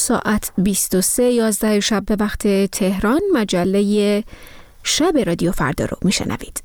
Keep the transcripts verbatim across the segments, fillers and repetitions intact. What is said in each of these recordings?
ساعت بیست و سه یازده شب به وقت تهران مجله شب رادیو فردا رو میشنوید.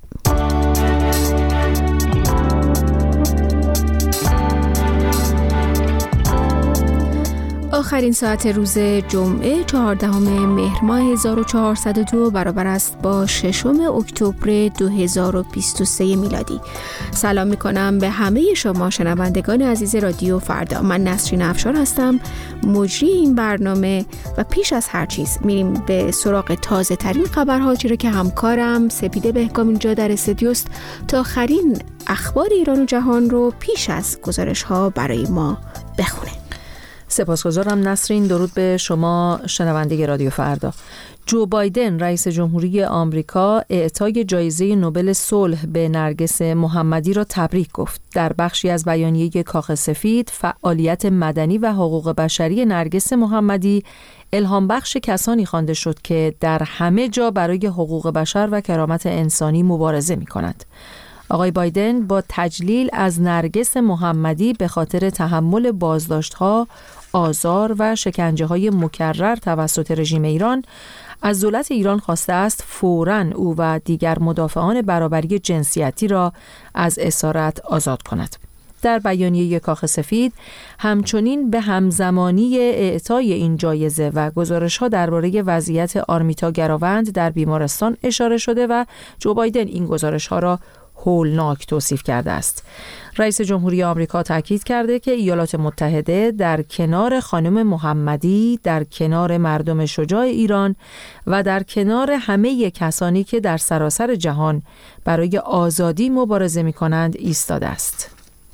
آخرین ساعت روز جمعه چهاردهم مهر ماه هزار و چهارصد و دو برابر است با ششم اکتبر دو هزار و بیست و سه میلادی. سلام میکنم به همه شما شنوندگان عزیز رادیو فردا. من نسرین افشار هستم، مجری این برنامه، و پیش از هر چیز میریم به سراغ تازه ترین خبرها، چرا که همکارم سپیده بهگام اینجا در استودیوست تا آخرین اخبار ایران و جهان رو پیش از گزارش ها برای ما بخونه. سپاسگزارم نسرین. درود به شما شنونده رادیو فردا. جو بایدن رئیس جمهوری آمریکا اعطای جایزه نوبل صلح به نرگس محمدی را تبریک گفت. در بخشی از بیانیه کاخ سفید، فعالیت مدنی و حقوق بشری نرگس محمدی الهام بخش کسانی خوانده شد که در همه جا برای حقوق بشر و کرامت انسانی مبارزه می‌کنند. آقای بایدن با تجلیل از نرگس محمدی به خاطر تحمل بازداشت‌ها، آزار و شکنجه‌های مکرر توسط رژیم ایران از دولت ایران خواسته است فوراً او و دیگر مدافعان برابری جنسیتی را از اسارت آزاد کند. در بیانیه کاخ سفید همچنین به همزمانی اعطای این جایزه و گزارش‌ها درباره وضعیت آرمیتا گراوند در بیمارستان اشاره شده و جو بایدن این گزارش‌ها را هولناک توصیف کرده است. رئیس جمهوری آمریکا تاکید کرده که ایالات متحده در کنار خانم محمدی، در کنار مردم شجاع ایران و در کنار همه کسانی که در سراسر جهان برای آزادی مبارزه می‌کنند ایستاده است.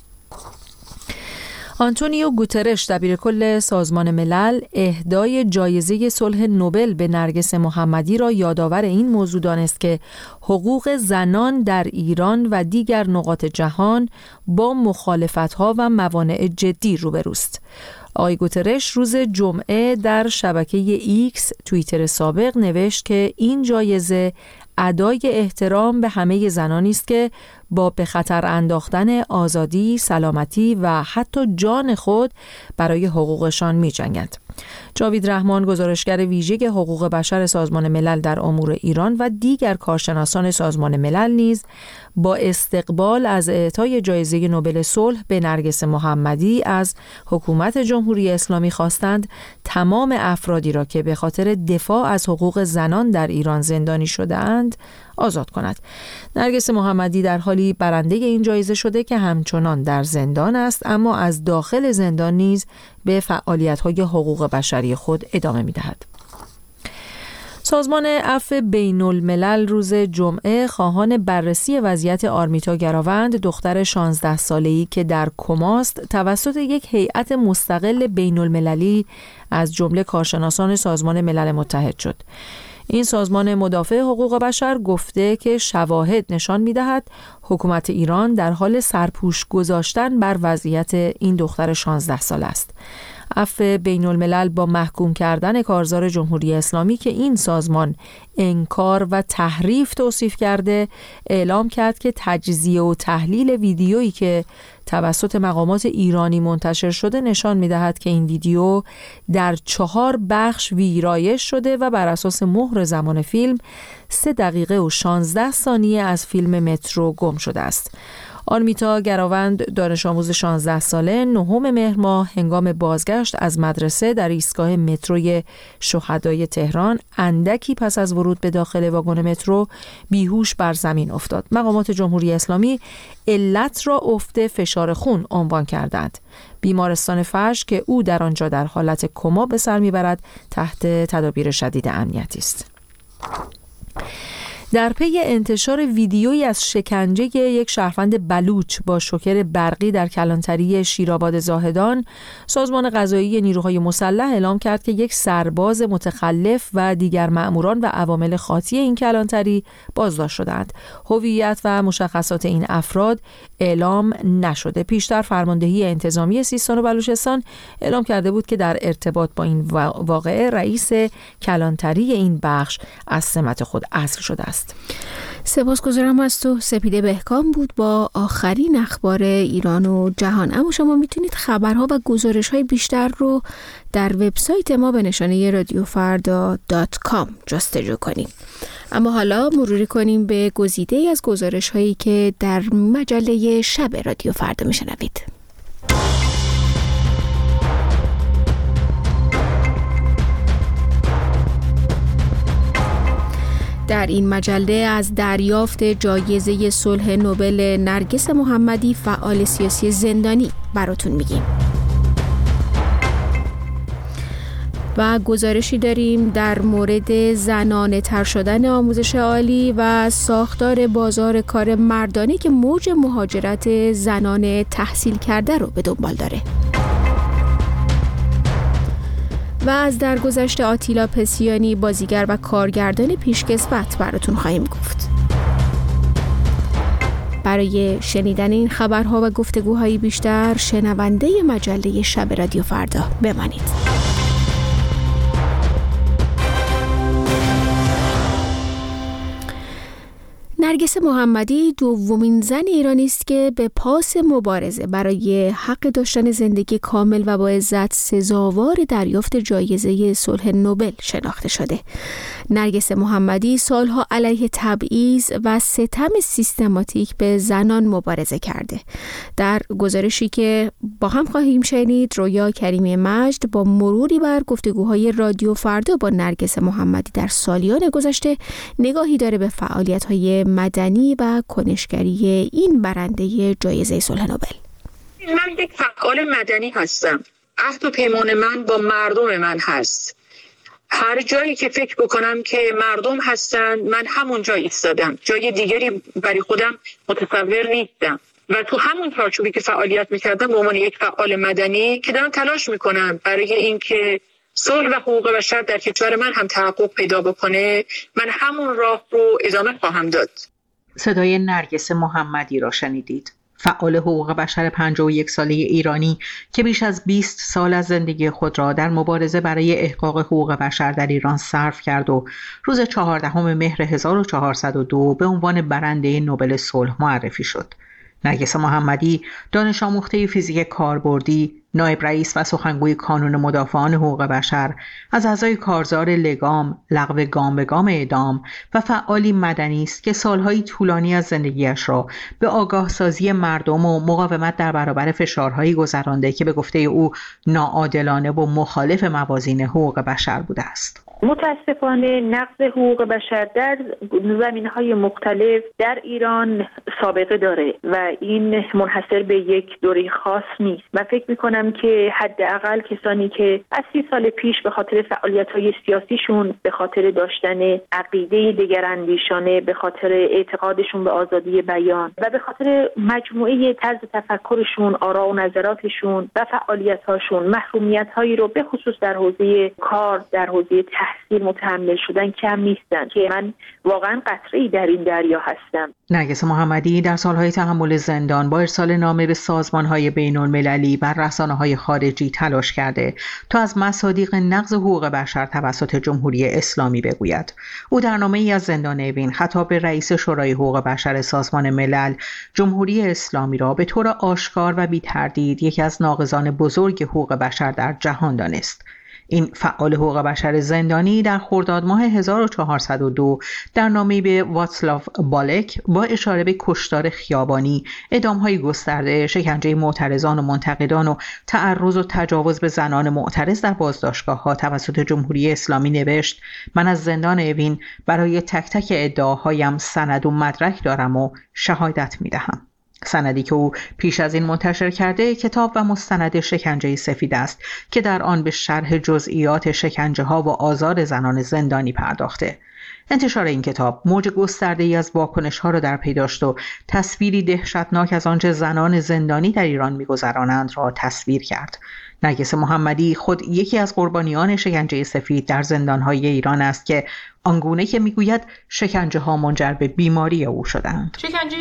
آنتونیو گوترش دبیرکل سازمان ملل اهدای جایزه صلح نوبل به نرگس محمدی را یادآور این موضوع دانست که حقوق زنان در ایران و دیگر نقاط جهان با مخالفت‌ها و موانع جدی روبروست. آقای گوترش روز جمعه در شبکه ایکس توییتر سابق نوشت که این جایزه ادای احترام به همه زنانی است که با به خطر انداختن آزادی، سلامتی و حتی جان خود برای حقوقشان می‌جنگند. جاوید رحمان، گزارشگر ویژه حقوق بشر سازمان ملل در امور ایران و دیگر کارشناسان سازمان ملل نیز با استقبال از اعطای جایزه نوبل صلح به نرگس محمدی از حکومت جمهوری اسلامی خواستند تمام افرادی را که به خاطر دفاع از حقوق زنان در ایران زندانی شده‌اند آزاد کند. نرگس محمدی در حالی برنده این جایزه شده که همچنان در زندان است، اما از داخل زندان نیز به فعالیت‌های حقوق بشری خود ادامه می‌دهد. سازمان عفو بین الملل روز جمعه خواهان بررسی وضعیت آرمیتا گراوند، دختر شانزده ساله‌ای که در کماست، توسط یک هیئت مستقل بین المللی از جمله کارشناسان سازمان ملل متحد شد. این سازمان مدافع حقوق بشر گفته که شواهد نشان می‌دهد حکومت ایران در حال سرپوش گذاشتن بر وضعیت این دختر شانزده ساله است. عفو بین الملل با محکوم کردن کارزار جمهوری اسلامی که این سازمان انکار و تحریف توصیف کرده، اعلام کرد که تجزیه و تحلیل ویدیویی که توسط مقامات ایرانی منتشر شده نشان می‌دهد که این ویدیو در چهار بخش ویرایش شده و بر اساس مهر زمان فیلم سه دقیقه و شانزده ثانیه از فیلم مترو گم شده است. آرمیتا گراوند، دانش آموز شانزده ساله، نهم مهر ماه هنگام بازگشت از مدرسه در ایستگاه متروی شهدای تهران اندکی پس از ورود به داخل واگن مترو بیهوش بر زمین افتاد. مقامات جمهوری اسلامی علت را افت فشار خون عنوان کردند. بیمارستان فجر که او در آنجا در حالت کما به سر میبرد تحت تدابیر شدید امنیتی است. در پی انتشار ویدیویی از شکنجه یک شهروند بلوچ با شوکر برقی در کلانتری شیرآباد زاهدان، سازمان قضایی نیروهای مسلح اعلام کرد که یک سرباز متخلف و دیگر مأموران و عوامل خاطی این کلانتری بازداشت شدند. هویت و مشخصات این افراد اعلام نشده. پیشتر فرماندهی انتظامی سیستان و بلوچستان اعلام کرده بود که در ارتباط با این واقعه رئیس کلانتری این بخش از سمت خود عزل شده است. است. سپاسگزارم از تو. سپیده بهکام بود با آخرین اخبار ایران و جهان. اما شما میتونید خبرها و گزارش‌های بیشتر رو در وبسایت ما به نشانه رادیو فردا دات کام جستجو کنید. اما حالا مروری کنیم به گزیده‌ای از گزارش‌هایی که در مجله شب رادیو فردا میشنوید. در این مجله از دریافت جایزه صلح نوبل نرگس محمدی فعال سیاسی زندانی براتون میگیم. و گزارشی داریم در مورد زنانه تر شدن آموزش عالی و ساختار بازار کار مردانه که موج مهاجرت زنان تحصیل کرده رو به دنبال داره. و از درگذشت آتیلا پسیانی بازیگر و کارگردان پیشکسوت براتون خواهیم گفت. برای شنیدن این خبرها و گفتگوهای بیشتر شنونده مجله شب رادیو فردا بمانید. نرگس محمدی دومین زن ایرانی است که به پاس مبارزه برای حق داشتن زندگی کامل و با عزت سزاوار دریافت جایزه صلح نوبل شناخته شده. نرگس محمدی سالها علیه تبعیض و ستم سیستماتیک به زنان مبارزه کرده. در گزارشی که با هم خواهیم شنید، رویا کریمی مجد با مروری بر گفتگوهای رادیو فردا با نرگس محمدی در سالیان گذشته نگاهی داره به فعالیت‌های مدنی و کنشگری این برنده جایزه صلح نوبل. من یک فعال مدنی هستم. عهد و پیمان من با مردم من هست. هر جایی که فکر بکنم که مردم هستن من همون جا ایستادم. جای دیگری برای خودم متصور نیستم. و تو همون چارچوبی که فعالیت میکردم به عنوان یک فعال مدنی که دارم تلاش میکنم برای اینکه صلح و حقوق بشر در کشور من هم تحقق پیدا بکنه، من همون راه رو ادامه خواهم داد. صدای نرگس محمدی را شنیدید. فعال حقوق بشر پنجاه و یک ساله ایرانی که بیش از بیست سال از زندگی خود را در مبارزه برای احقاق حقوق بشر در ایران صرف کرد و روز چهاردهم مهر هزار و چهارصد و دو به عنوان برنده نوبل صلح معرفی شد. نرگس محمدی دانش آموخته فیزیک کاربردی، نایب رئیس و سخنگوی کانون مدافعان حقوق بشر، از اعضای کارزار لگام، لغو گام به گام اعدام و فعالی مدنی است که سالهای طولانی از زندگیش را به آگاه سازی مردم و مقاومت در برابر فشارهایی گذرانده که به گفته او ناعادلانه و مخالف موازین حقوق بشر بوده است. متاسفانه نقض حقوق بشر در زمینه‌های مختلف در ایران سابقه داره و این منحصر به یک دوره خاص نیست. من فکر می‌کنم که حداقل کسانی که از سی سال پیش به خاطر فعالیت‌های سیاسیشون، به خاطر داشتن عقیده دگراندیشانه، به خاطر اعتقادشون به آزادی بیان و به خاطر مجموعه طرز تفکرشون، آرا و نظراتشون و فعالیت‌هاشون محرومیت‌هایی رو به خصوص در حوزه کار، در حوزه تحصیل متحمل شدن کم نیستن که من واقعا قطره‌ای در این دریا هستم. نرگس محمدی در سالهای تحمل زندان با ارسال نامه به سازمان‌های بین‌المللی و رسانه‌های خارجی تلاش کرده تا از مصادیق نقض حقوق بشر توسط جمهوری اسلامی بگوید. او در نامه‌ای از زندان اوین خطاب به رئیس شورای حقوق بشر سازمان ملل، جمهوری اسلامی را به طور آشکار و بی تردید یکی از ناقضان بزرگ حقوق بشر در جهان دانست. این فعال حقوق بشر زندانی در خرداد ماه هزار و چهارصد و دو در نامه‌ای به واتسلاو بالک با اشاره به کشتار خیابانی، اعدام‌های گسترده، شکنجه معترضان و منتقدان و تعرض و تجاوز به زنان معترض در بازداشتگاه‌ها توسط جمهوری اسلامی نوشت: من از زندان اوین برای تک تک ادعاهایم سند و مدرک دارم و شهادت می‌دهم. سندی که او پیش از این منتشر کرده کتاب و مستند شکنجه سفید است که در آن به شرح جزئیات شکنجه ها و آزار زنان زندانی پرداخته. انتشار این کتاب موج گسترده‌ای از واکنش ها را در پی داشت و تصویری دهشتناک از آنچه زنان زندانی در ایران می‌گذرانند را تصویر کرد. نرگس محمدی خود یکی از قربانیان شکنجه سفید در زندان‌های ایران است که آنگونه که میگوید شکنجه ها منجر به بیماری او شدند. شکنجه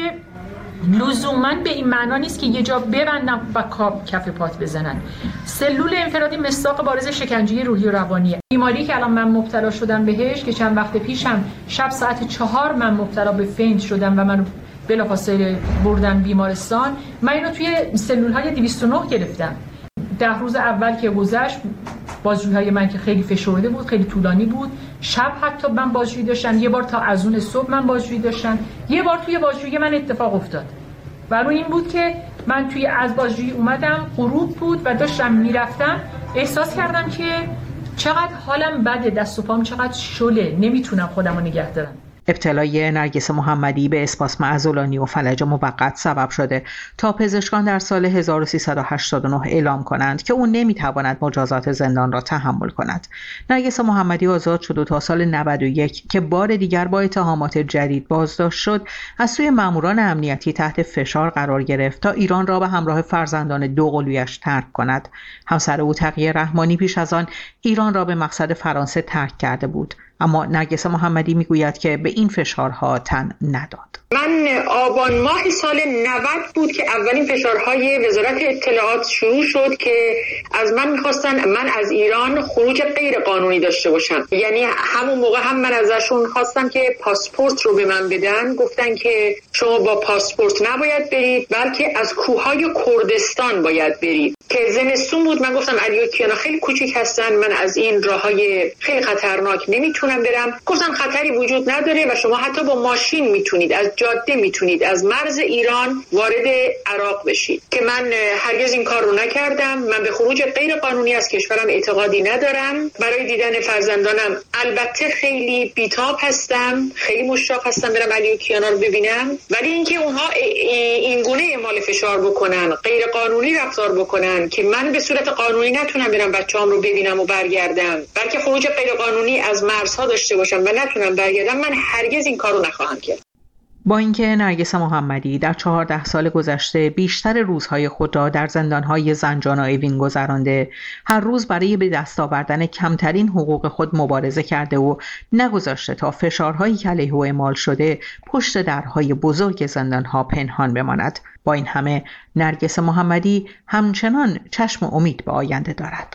لزوماً به این معنا نیست که یه جا ببندن و کاپ کف پات بزنن. سلول انفرادی مصداق بارز شکنجه روحی و روانیه. بیماری که الان من مبتلا شدم بهش که چند وقت پیشم شب ساعت چهار من مبتلا به فینت شدم و من بلافاصله بردن بیمارستان. من اینو توی سلول‌های دویست و نه گرفتم. ده روز اول که گذشت بازجویی‌های من که خیلی فشرده بود، خیلی طولانی بود. شب حتی من بازجویی داشتم، یه بار تا اذان صبح من بازجویی داشتم. یه بار توی بازجویی من اتفاق افتاد. و رو این بود که من توی از بازجویی اومدم، غروب بود و داشتم میرفتم، احساس کردم که چقدر حالم بده، دست و پام چقدر شله، نمیتونم خودم رو نگه دارم. ابتلای نرگس محمدی به اسپاسم عضلانی و فلج موقت سبب شده تا پزشکان در سال هزار و سیصد و هشتاد و نه اعلام کنند که او نمیتواند مجازات زندان را تحمل کند. نرگس محمدی آزاد شد و تا سال نود و یک که بار دیگر با اتهامات جدید بازداشت شد، از سوی ماموران امنیتی تحت فشار قرار گرفت تا ایران را به همراه فرزندان دوقلویش ترک کند. همسر او تقیه رحمانی پیش از آن ایران را به مقصد فرانسه ترک کرده بود، اما نرگس محمدی میگوید که به این فشارها تن نداد. من آبان ماه سال نود بود که اولین فشارهای وزارت اطلاعات شروع شد که از من میخواستن من از ایران خروج غیر قانونی داشته باشم. یعنی همون موقع هم من ازشون خواستم که پاسپورت رو به من بدن. گفتن که شما با پاسپورت نباید برید، بلکه از کوههای کردستان باید برید. که زمستون بود. من گفتم علی و کیانا خیلی کوچیک هستن، من از این راههای خیلی خطرناک نمیتونم برم. گفتن خطری وجود نداره و شما حتی با ماشین میتونید، از جاده میتونید از مرز ایران وارد عراق بشید. که من هرگز این کار رو نکردم. من به خروج غیر قانونی از کشورم اعتقادی ندارم. برای دیدن فرزندانم البته خیلی بیتاب هستم، خیلی مشتاق هستم برم علی و کیانا رو ببینم، ولی اینکه اونها این گونه اعمال فشار بکنن، غیر قانونی رفتار بکنن که من به صورت قانونی نتونم برم بچه‌ام رو ببینم و برگردم، بلکه خروج غیر قانونی از مرزها داشته باشم و نتونم برگردم، من هرگز این کارو نخواهم کرد. با اینکه نرگس محمدی در چهارده سال گذشته بیشتر روزهای خود را در زندانهای زنجان و اوین گذرانده، هر روز برای به دست آوردن کمترین حقوق خود مبارزه کرده و نگذاشته تا فشارهایی که علیه او اعمال شده پشت درهای بزرگ زندانها پنهان بماند. با این همه نرگس محمدی همچنان چشم امید به آینده دارد.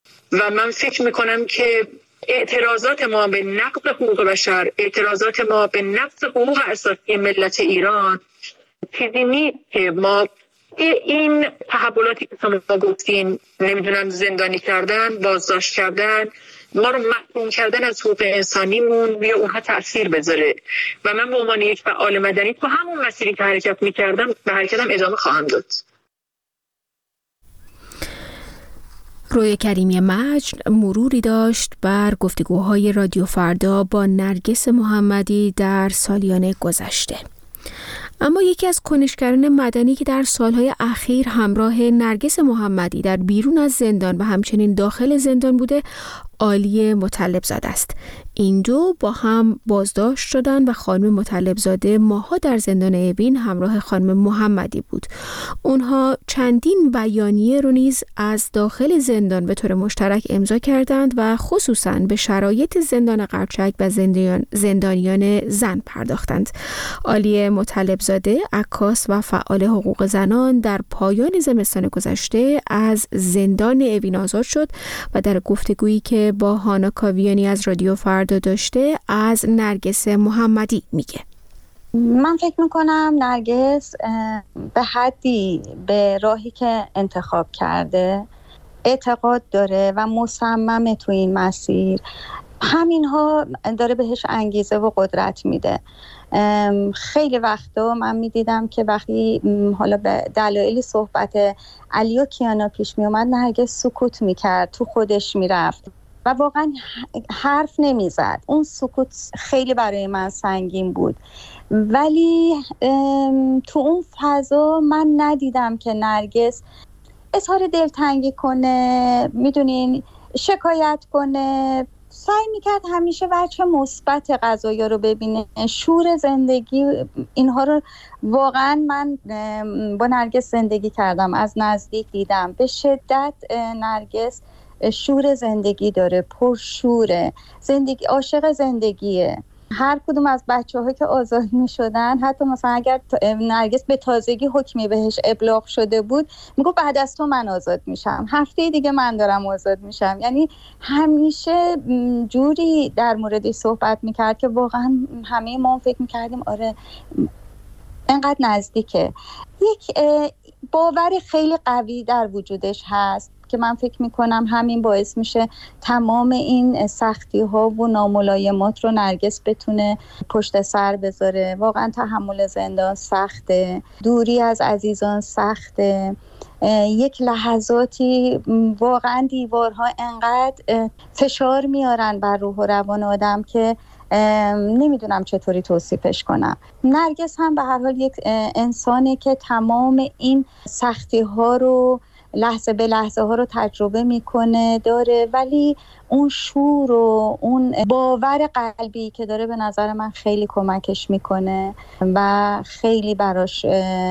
و من فکر میکنم که اعتراضات ما به نقض حقوق بشر، اعتراضات ما به نقض حقوق اساسی ملت ایران چیزی نیست که ما این تحولاتی که شما گفتین، نمیدونم زندانی کردن، بازداشت کردن، ما رو محروم کردن از حقوق انسانیمون روی اونها تأثیر بذاره. و من به عنوان یک فعال مدنی تو همون مسیری که حرکت میکردم به حرکتم ادامه خواهم داد. روی کریمی مجد مروری داشت بر گفتگوهای رادیو فردا با نرگس محمدی در سالیان گذشته. اما یکی از کنشگران مدنی که در سالهای اخیر همراه نرگس محمدی در بیرون از زندان و همچنین داخل زندان بوده، عالی مطلبزاده است. این دو با هم بازداشت شدند و خانم مطلبزاده ماها در زندان اوین همراه خانم محمدی بود. اونها چندین بیانیه رو نیز از داخل زندان به طور مشترک امضا کردند و خصوصاً به شرایط زندان قرچک و زندان زندانیان زن پرداختند. عالی مطلبزاده، عکاس و فعال حقوق زنان، در پایان زمستان گذشته از زندان اوین آزاد شد و در گفتگویی که با هانا کاویانی از رادیو فردا داشته از نرگس محمدی میگه. من فکر میکنم نرگس به حدی به راهی که انتخاب کرده اعتقاد داره و مصممه تو این مسیر. همینها داره بهش انگیزه و قدرت میده. خیلی وقتا من میدیدم که وقتی حالا به دلایلی صحبت علی و کیانا پیش میومد، نرگس سکوت میکرد، تو خودش میرفت و واقعا حرف نمیزد. اون سکوت خیلی برای من سنگین بود، ولی تو اون فضا من ندیدم که نرگس اظهار دلتنگی کنه، میدونین، شکایت کنه، سعی میکرد همیشه بچه مثبت قضایا رو ببینه، شور زندگی اینها رو. واقعا من با نرگس زندگی کردم، از نزدیک دیدم به شدت. نرگس شور زندگی داره، پرشوره، زندگی، عاشق زندگیه. هر کدوم از بچه ها که آزاد می شدن، حتی مثلا اگر نرگس به تازگی حکمی بهش ابلاغ شده بود، میگو بعد از تو من آزاد میشم، هفته دیگه من دارم آزاد میشم. یعنی همیشه جوری در موردش صحبت میکرد که واقعا همه ما فکر میکردیم آره اینقدر نزدیکه. یک باور خیلی قوی در وجودش هست که من فکر میکنم همین باعث میشه تمام این سختی ها و ناملایمات رو نرگس بتونه پشت سر بذاره. واقعا تحمل زندان سخته، دوری از عزیزان سخته، یک لحظاتی واقعا دیوارها انقدر فشار میارن بر روح و روان آدم که نمیدونم چطوری توصیفش کنم. نرگس هم به هر حال یک انسانه که تمام این سختی ها رو لحظه به لحظه ها رو تجربه میکنه داره، ولی اون شور و اون باور قلبی که داره به نظر من خیلی کمکش میکنه و خیلی براش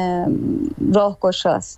راهگشاست.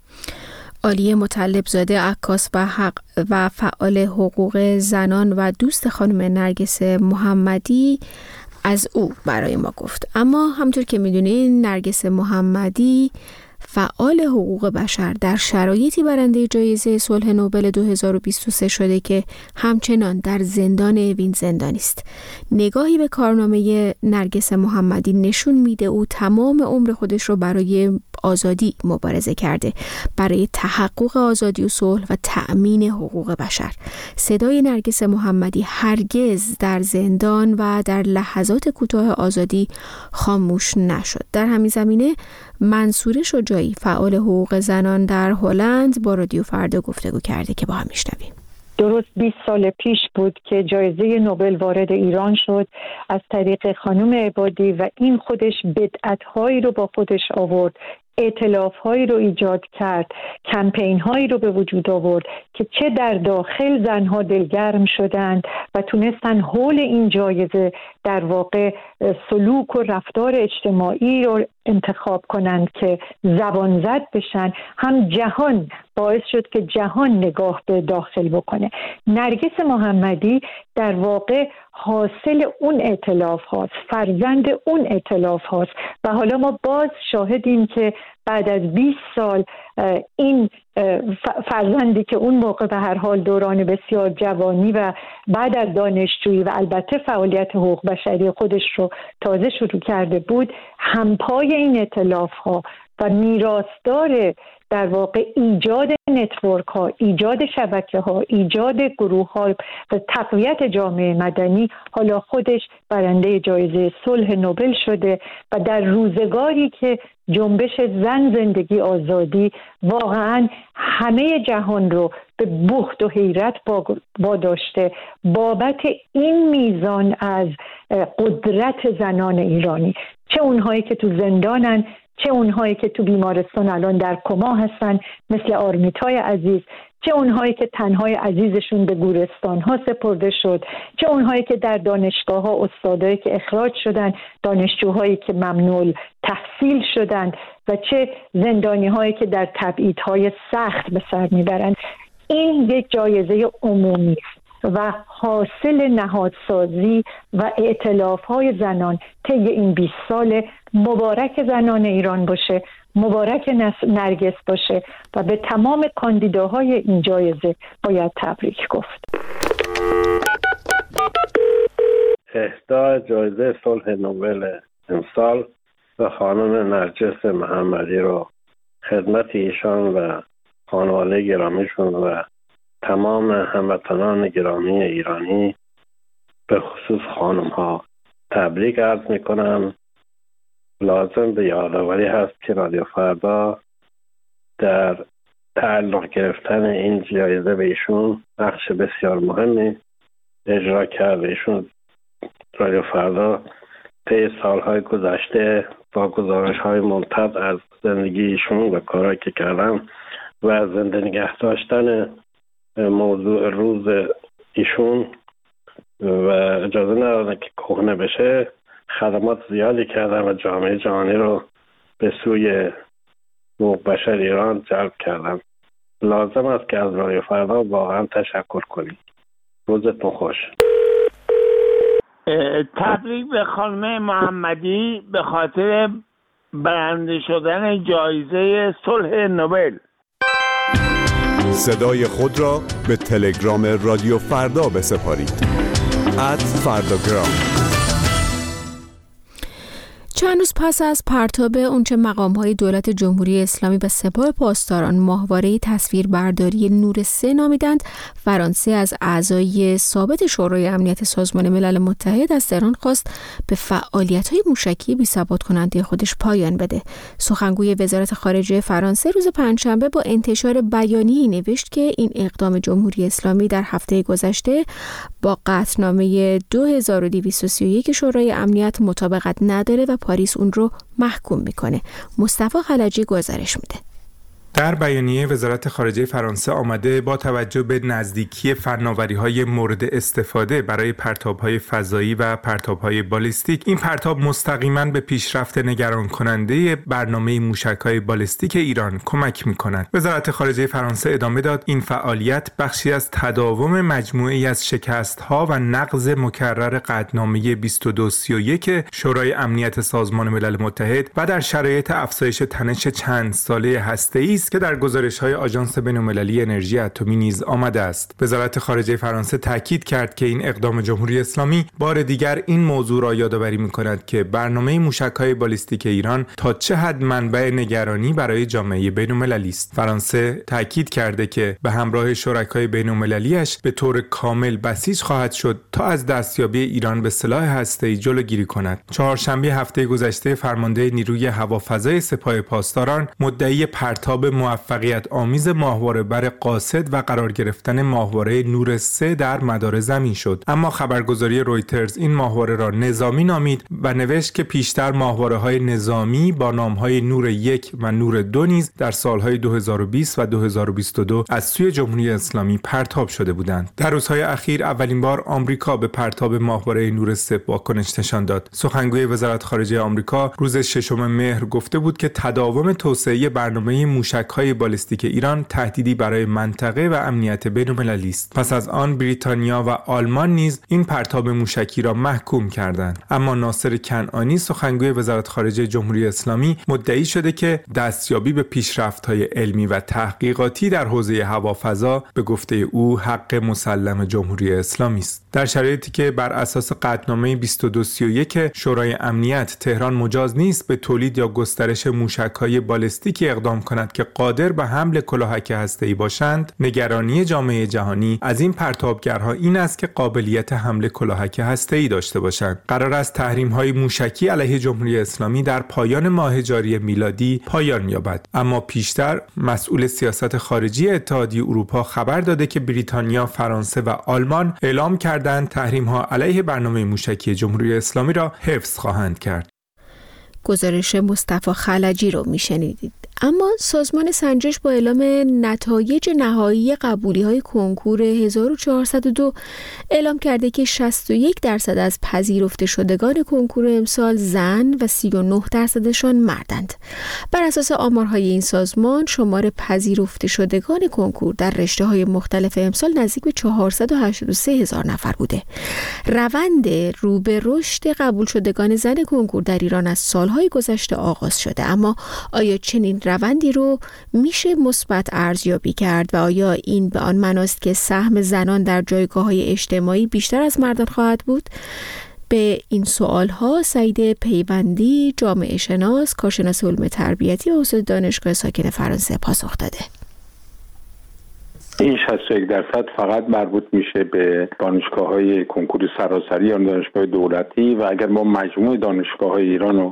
عالیه مطلبزاده، عکاس و حق و فعال حقوق زنان و دوست خانم نرگس محمدی از او برای ما گفت. اما همطور که میدونین نرگس محمدی فعال حقوق بشر در شرایطی برنده جایزه صلح نوبل دو هزار و بیست و سه شده که همچنان در زندان اوین زندانی است. نگاهی به کارنامه نرگس محمدی نشون میده او تمام عمر خودش رو برای آزادی مبارزه کرده، برای تحقق آزادی و صلح و تأمین حقوق بشر. صدای نرگس محمدی هرگز در زندان و در لحظات کوتاه آزادی خاموش نشد. در همین زمینه منصوره شجاعی، فعال حقوق زنان در هلند، با رادیو فردا گفتگو کرده که با هم میشنویم. درست بیست سال پیش بود که جایزه نوبل وارد ایران شد از طریق خانم عبادی و این خودش بدعت‌هایی رو با خودش آورد، ائتلاف‌هایی رو ایجاد کرد، کمپین‌هایی رو به وجود آورد که چه در داخل زنها دلگرم شدند و تونستن حول این جایزه در واقع سلوک و رفتار اجتماعی رو انتخاب کنند که زبان زد بشن، هم جهان باعث شد که جهان نگاه به داخل بکنه. نرگس محمدی در واقع حاصل اون ائتلاف هاست، فرزند اون ائتلاف هاست و حالا ما باز شاهدیم که بعد از بیست سال این فرزندی که اون موقع به هر حال دوران بسیار جوانی و بعد از دانشجویی و البته فعالیت حقوق بشری خودش رو تازه شروع کرده بود، همپای این ائتلاف ها و میراثدار در واقع ایجاد نتورک ها، ایجاد شبکه ها، ایجاد گروه ها و تقویت جامعه مدنی، حالا خودش برنده جایزه صلح نوبل شده و در روزگاری که جنبش زن زندگی آزادی واقعا همه جهان رو به بخت و حیرت واداشته بابت این میزان از قدرت زنان ایرانی، چه اونهایی که تو زندانن، چه اونهایی که تو بیمارستان الان در کما هستن مثل آرمیتای عزیز، چه اونهایی که تنهای عزیزشون به گورستان ها سپرده شد، چه اونهایی که در دانشگاه ها، استادایی که اخراج شدن، دانشجوهایی که ممنوع تحصیل شدند و چه زندانی هایی که در تبعیدهای سخت به سر میبرند. این یک جایزه عمومی است و حاصل نهادسازی و ائتلاف‌های زنان طی این بیست سال. مبارک زنان ایران باشه، مبارک نرگس باشه و به تمام کاندیداهای این جایزه باید تبریک گفت. اهدای جایزه صلح نوبل امسال به خانم نرگس محمدی رو خدمت ایشان و خانواده گرامیشون و تمام هموطنان گرامی ایرانی به خصوص خانم ها تبریک عرض می کنم. لازم به یادآوری هست که رادیو فردا در تعلق گرفتن این جایزه به ایشون نقش بسیار مهمی اجرا کرده. ایشون رادیو فردا طی سالهای گذشته با گزارش های ممتد از زندگی ایشون و کارهایی که کردن و زنده نگه داشتن موضوع روز ایشون و اجازه ندادن که کهنه بشه، خدمات زیادی کردن و جامعه جهانی رو به سوی حقوق بشر ایران جلب کردن. لازم است که از رادیو فردا واقعا تشکر کنیم. روزتون خوش. تبریک به خانم محمدی به خاطر برنده شدن جایزه صلح نوبل. صدای خود را به تلگرام رادیو فردا بسپارید. ات فرداگرام. چند روز پس از پرتاب اونچه مقام‌های دولت جمهوری اسلامی و سپاه پاسداران ماهواره تصویربرداری نور سه نامیدند، فرانسه از اعضای ثابت شورای امنیت سازمان ملل متحد از تهران خواست به فعالیت‌های موشکی بی‌ثبات کننده خودش پایان بده. سخنگوی وزارت خارجه فرانسه روز پنجشنبه با انتشار بیانیه‌ای نوشت که این اقدام جمهوری اسلامی در هفته گذشته با قطعنامه دو هزار و دویست و سی و یک شورای امنیت مطابقت نداره و پاریس اون رو محکوم میکنه. مصطفی خلجی گزارش میده. در بیانیه وزارت خارجه فرانسه آمده با توجه به نزدیکی فناوری‌های مورد استفاده برای پرتاب‌های فضایی و پرتاب‌های بالیستیک، این پرتاب مستقیما به پیشرفت نگران کننده برنامه موشک‌های بالیستیک ایران کمک می‌کند. وزارت خارجه فرانسه ادامه داد این فعالیت بخشی از تداوم مجموعه‌ای از شکست‌ها و نقض مکرر قطعنامه بیست و دو سی و یک شورای امنیت سازمان ملل متحد و در شرایط افزایش تنش چند ساله هسته‌ای که در گزارش‌های آژانس بین‌المللی انرژی اتمی نیز آمده است. وزارت خارجه فرانسه تاکید کرد که این اقدام جمهوری اسلامی بار دیگر این موضوع را یادآوری می‌کند که برنامه موشک‌های بالیستیک ایران تا چه حد منبع نگرانی برای جامعه بین‌المللی است. فرانسه تاکید کرده که به همراه شرکای بین‌المللی‌اش به طور کامل بسیج خواهد شد تا از دستیابی ایران به سلاح هسته‌ای جلوگیری کند. چهارشنبه هفته گذشته فرمانده نیروی هوافضای سپاه پاسداران مدعی پرتاب موفقیت آمیز ماهواره بر قاصد و قرار گرفتن ماهواره نور سه در مدار زمین شد، اما خبرگزاری رویترز این ماهواره را نظامی نامید و نوشت که پیشتر ماهواره‌های نظامی با نام‌های نور یک و نور دو نیز در سال‌های دو هزار و بیست و دو هزار و بیست و دو از سوی جمهوری اسلامی پرتاب شده بودند. در روزهای اخیر اولین بار آمریکا به پرتاب ماهواره نور سه واکنش نشان داد. سخنگوی وزارت خارجه آمریکا روز ششم مهر گفته بود که تداوم توسعه برنامه موشک‌های بالیستیک ایران تهدیدی برای منطقه و امنیت بین‌المللی است. پس از آن بریتانیا و آلمان نیز این پرتاب موشکی را محکوم کردند. اما ناصر کنعانی سخنگوی وزارت خارجه جمهوری اسلامی مدعی شده که دستیابی به پیشرفت‌های علمی و تحقیقاتی در حوزه هوافضا به گفته او حق مسلم جمهوری اسلامی است. در شرایطی که بر اساس قطعنامه بیست و دو سی و یک شورای امنیت تهران مجاز نیست به تولید یا گسترش موشک‌های بالیستیکی اقدام کند که قادر به حمل کلاهک هسته‌ای باشند، نگرانی جامعه جهانی از این پرتابگرها این است که قابلیت حمل کلاهک هسته‌ای داشته باشند. قرار است تحریم‌های موشکی علیه جمهوری اسلامی در پایان ماه جاری میلادی پایان یابد، اما پیشتر مسئول سیاست خارجی اتحادیه اروپا خبر داده که بریتانیا، فرانسه و آلمان اعلام کردند تحریم‌ها علیه برنامه موشکی جمهوری اسلامی را حفظ خواهند کرد. گزارش مصطفی خلجی رو میشنیدید. اما سازمان سنجش با اعلام نتایج نهایی قبولی‌های کنکور هزار و چهارصد و دو اعلام کرده که شصت و یک درصد از پذیرفته شدگان کنکور امسال زن و سی و نه درصدشان مردند. بر اساس آمارهای این سازمان شمار پذیرفته شدگان کنکور در رشته‌های مختلف امسال نزدیک به چهارصد و هشتاد و سه هزار نفر بوده. روند رو به رشد قبول شدگان زن کنکور در ایران از سالهای گذشته آغاز شده، اما آیا چنین روندی رو میشه مثبت ارزیابی کرد و آیا این به آن معناست که سهم زنان در جایگاه‌های اجتماعی بیشتر از مردان خواهد بود؟ به این سوال‌ها سعید پیوندی، جامعه شناس، کارشناس علوم تربیتی و استاد دانشگاه ساکن فرانسه پاسخ داده. این شصت و یک درصد فقط مربوط میشه به دانشگاه‌های کنکور سراسری یا دانشگاه دولتی و اگر ما مجموع دانشگاه‌های ایران رو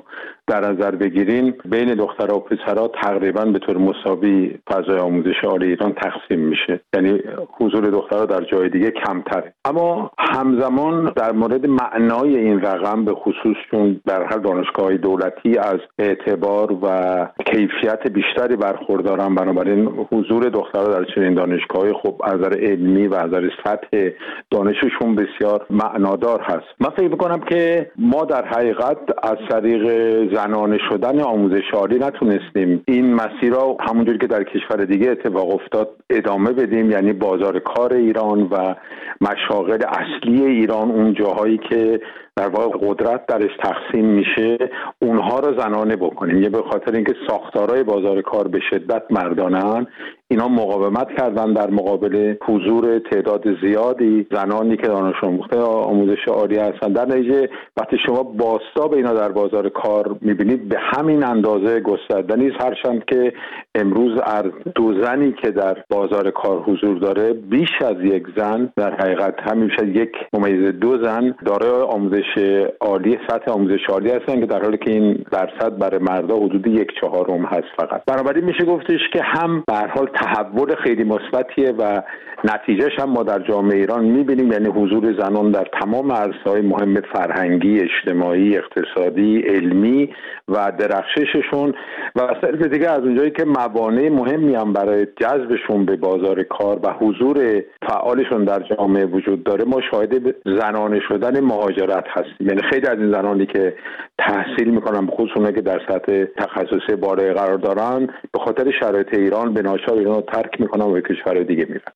در نظر بگیریم بین دخترها و پسرها تقریبا به طور مساوی فضای آموزش عالی ایران تقسیم میشه، یعنی حضور دخترها در جای دیگه کمتره. اما همزمان در مورد معنای این رقم به خصوص چون در هر دانشگاه‌های دولتی از اعتبار و کیفیت بیشتری برخوردارن، بنابراین حضور دخترها در چنین دانشگاه‌های خب از نظر علمی و از نظر سطح دانششون بسیار معنادار هست. من فکر می‌کنم که ما در حقیقت از طریق زنانه شدن آموزش عالی نتونستیم این مسیر را همونجوری که در کشور دیگه اتفاق افتاد ادامه بدیم، یعنی بازار کار ایران و مشاغل اصلی ایران، اون جاهایی که در واقع قدرت درش تقسیم میشه، اونها رو زنانه بکنیم. یه به خاطر اینکه ساختارهای بازار کار به شدت مردانه‌اند، اینا مقاومت کردن در مقابل حضور تعداد زیادی زنانی که دانش آموخته آموزش عالی هستن. در نتیجه وقتی شما بازتاب اینا در بازار کار میبینید به همین اندازه گسترده نیست، هرچند که امروز از دو زنی که در بازار کار حضور داره، بیش از یک زن در حقیقت همین میشه یک ممیز دو زن دارای آموزش عالی، سطح آموزش عالی هستن که در حالی که این درصد برای مردا حدود یک چهارم هست فقط. بنابراین میشه گفتش که هم به هر حال تحول خیلی مثبتیه و نتیجهش هم ما در جامعه ایران میبینیم، یعنی حضور زنان در تمام عرصه‌های مهم فرهنگی، اجتماعی، اقتصادی، علمی و درخشششون و اصلا دیگه از اونجایی که موانع مهمی هم برای جذبشون به بازار کار و حضور فعالشون در جامعه وجود داره، ما شاهد زنانه شدن مهاجرت هستیم. یعنی خیلی از این زنانی که تحصیل میکنن، بخصوص اونایی که در سطح تخصصی بالایی قرار دارن، به خاطر شرایط ایران به ناچار ایران رو ترک میکنن و به کشور دیگه میرن.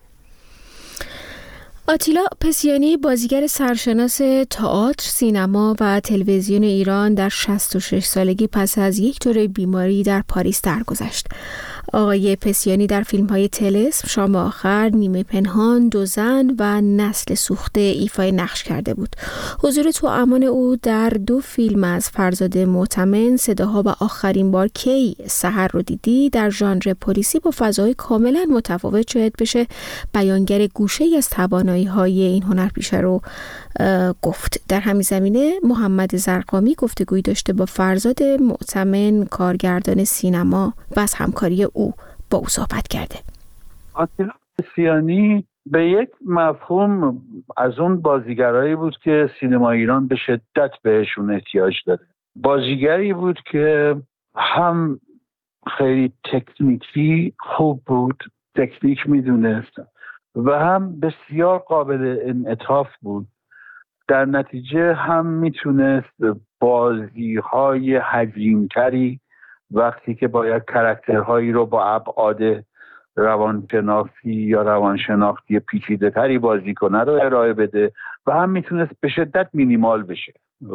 آتیلا پسیانی بازیگر سرشناس تئاتر، سینما و تلویزیون ایران در شصت و شش سالگی پس از یک دوره بیماری در پاریس درگذشت. آقای پسیانی در فیلم‌های طلسم، شام آخر، نیمه پنهان، دو زن و نسل سوخته ایفای نقش کرده بود. حضور توامان او در دو فیلم از فرزاد معتمن، صداها و آخرین بار کی سحر رو دیدی در ژانر پلیسی با فضای کاملا متفاوت شاید بشه بیانگر گوشه‌ای از توانایی‌های این هنرپیشه رو گفت. در همین زمینه محمد زرقامی گفتگویی داشته با فرزاد معتمن، کارگردان سینما، و از همکاری او با او صحبت کرده. آتیلا پسیانی به یک مفهوم از اون بازیگرایی بود که سینما ایران به شدت بهشون احتیاج داره. بازیگری بود که هم خیلی تکنیکی خوب بود، تکنیک میدونست، و هم بسیار قابل انعطاف بود. در نتیجه هم میتونست بازی‌های حجیم‌تری وقتی که باید کاراکترهایی رو با ابعاد روانشناختی یا روانشناختی پیچیده‌تری بازی کنه رو ارائه بده و هم میتونست به شدت مینیمال بشه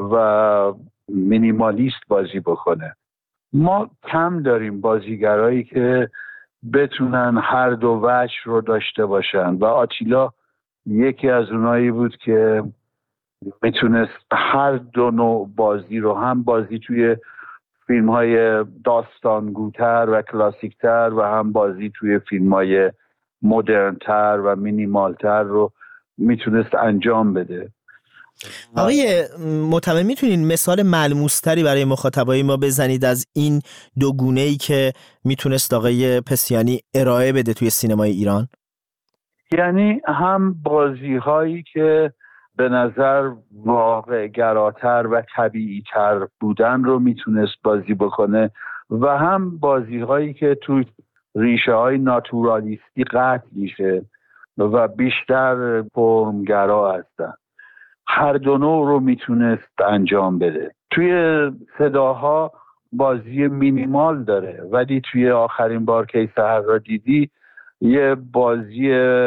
و مینیمالیست بازی بکنه. ما کم داریم بازیگرایی که بتونن هر دو وجه رو داشته باشن و آتیلا یکی از اونایی بود که میتونست هر دو نوع بازی رو، هم بازی توی فیلم‌های داستانگوتر و کلاسیکتر و هم بازی توی فیلم‌های مدرن‌تر و مینیمالتر رو میتونست انجام بده. آقای معتمن، میتونین مثال ملموس‌تری برای مخاطبای ما بزنید از این دو گونه‌ای که میتونست آقای پسیانی ارائه بده توی سینمای ایران؟ یعنی هم بازی‌هایی که به نظر واقع گراتر و طبیعی تر بودن رو میتونست بازی بکنه و هم بازی هایی که تو ریشه های ناتورالیستی قطع میشه و بیشتر فرمگرا هستن. هر دو نوع رو میتونست انجام بده. توی صداها بازی مینیمال داره، ولی توی آخرین بار که سحر را دیدی یه بازی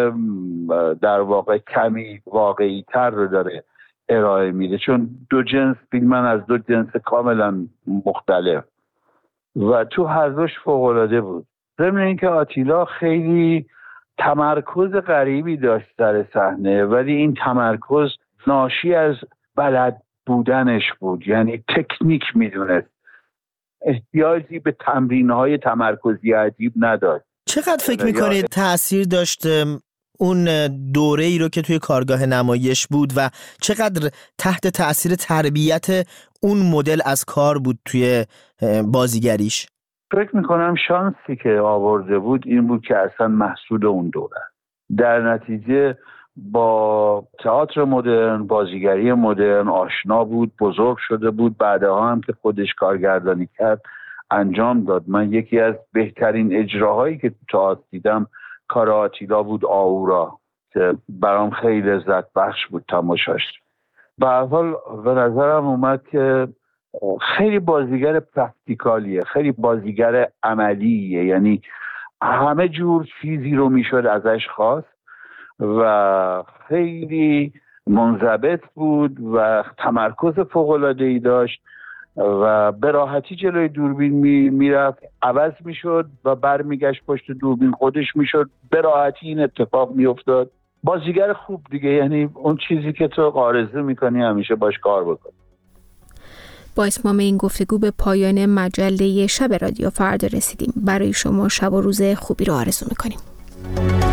در واقع کمی واقعی تر رو داره ارائه میده، چون دو جنس فیلمن از دو جنس کاملا مختلف و تو هر دوش فوق‌العاده بود. ضمن اینکه آتیلا خیلی تمرکز غریبی داشت سر صحنه، ولی این تمرکز ناشی از بلد بودنش بود، یعنی تکنیک میدونست، احتیاجی به تمرین‌های تمرکزی عجیب نداشت. چقدر فکر میکنید تأثیر داشته اون دوره ای رو که توی کارگاه نمایش بود و چقدر تحت تأثیر تربیت اون مدل از کار بود توی بازیگریش؟ فکر میکنم شانسی که آورده بود این بود که اصلا محصول اون دوره، در نتیجه با تئاتر مدرن، بازیگری مدرن آشنا بود، بزرگ شده بود، بعدها هم که خودش کارگردانی کرد انجام داد. من یکی از بهترین اجراهایی که تو تئاتر دیدم کار آتیلا بود، آورا، که برام خیلی لذت بخش بود تماشاش. به هر حال به نظرم اومد که خیلی بازیگر پرکتیکالیه، خیلی بازیگر عملیه، یعنی همه جور چیزی رو میشد ازش خواست و خیلی منضبط بود و تمرکز فوق‌العاده‌ای داشت و به راحتی جلوی دوربین می میرفت، عوض میشد و برمیگشت پشت دوربین خودش میشد، به راحتی این اتفاق میافتاد. بازیگر خوب دیگه، یعنی اون چیزی که تو آرزو میکنی همیشه باش کار بکنی. با اتمام این گفتگو به پایان مجله شب رادیو فردا رسیدیم. برای شما شب و روز خوبی رو آرزو میکنیم.